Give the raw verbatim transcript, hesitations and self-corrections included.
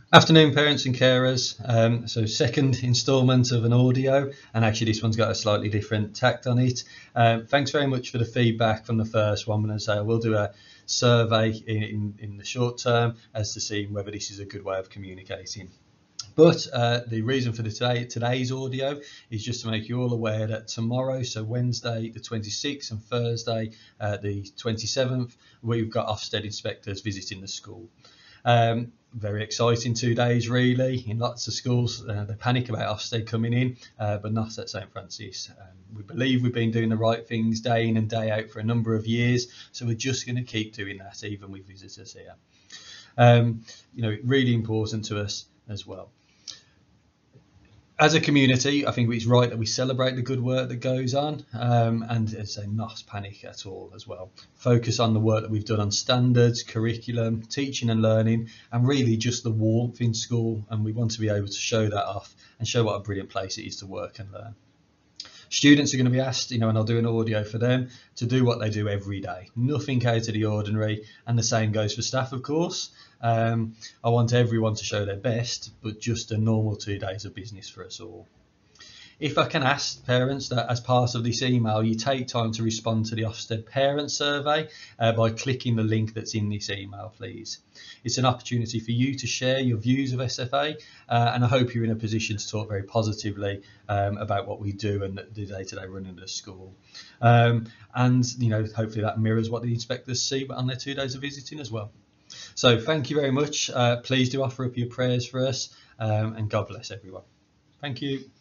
Afternoon, parents and carers. Um, so second instalment of an audio, and actually this one's got a slightly different tact on it. Um, thanks very much for the feedback from the first one. I'm going to say I will do a survey in, in, in the short term as to see whether this is a good way of communicating. But uh, the reason for the today, today's audio is just to make you all aware that tomorrow, so Wednesday the twenty-sixth and Thursday uh, the twenty-seventh, we've got Ofsted inspectors visiting the school. Um, very exciting two days really in lots of schools. Uh, they panic about Ofsted coming in, uh, but not at St Francis. Um, we believe we've been doing the right things day in and day out for a number of years, so we're just going to keep doing that even with visitors here. Um, you know, really important to us as well. As a community, I think it's right that we celebrate the good work that goes on, um, and as I say, not panic at all as well. Focus on the work that we've done on standards, curriculum, teaching and learning, and really just the warmth in school. And we want to be able to show that off and show what a brilliant place it is to work and learn. Students are going to be asked, you know, and I'll do an audio for them, to do what they do every day. Nothing out of the ordinary, and the same goes for staff, of course. Um, I want everyone to show their best, but just a normal two days of business for us all. If I can ask parents that as part of this email, you take time to respond to the Ofsted Parent Survey uh, by clicking the link that's in this email, please. It's an opportunity for you to share your views of S F A, uh, and I hope you're in a position to talk very positively um, about what we do and the day-to-day running of the school. Um, and, you know, hopefully that mirrors what the inspectors see on their two days of visiting as well. So thank you very much. Uh, please do offer up your prayers for us, um, and God bless everyone. Thank you.